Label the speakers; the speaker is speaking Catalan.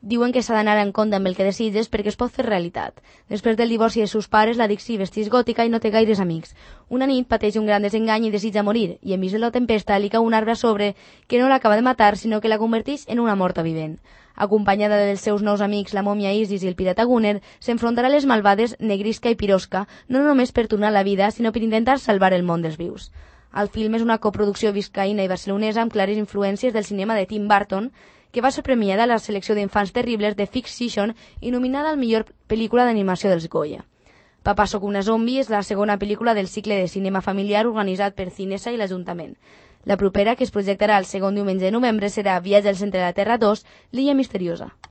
Speaker 1: Diuen que s'ha d'anar en compte amb el que desitges perquè es pot fer realitat. Després del divorci de seus pares, la Dixie vesteix gòtica i no té gaires amics. Una nit pateix un gran desengany i desitja morir, i enmig de la tempesta li cau un arbre a sobre que no l'acaba de matar, sinó que la converteix en una morta vivent. Acompanyada dels seus nous amics, la mòmia Isis i el pirata Gunner, s'enfrontarà a les malvades Negrisca i Pirosca, no només per tornar la vida, sinó per intentar salvar el món dels vius. El film és una coproducció viscaïna i barcelonesa amb clares influències del cinema de Tim Burton, que va ser premiada a la selecció d'infants terribles de Fiction i nominada al millor pel·lícula d'animació dels Goya. Papà soc una zombi és la segona pel·lícula del cicle de cinema familiar organitzat per Cinesa i l'Ajuntament. La propera, que es projectarà el segon diumenge de novembre, serà Viatge al centre de la Terra 2, l'illa misteriosa.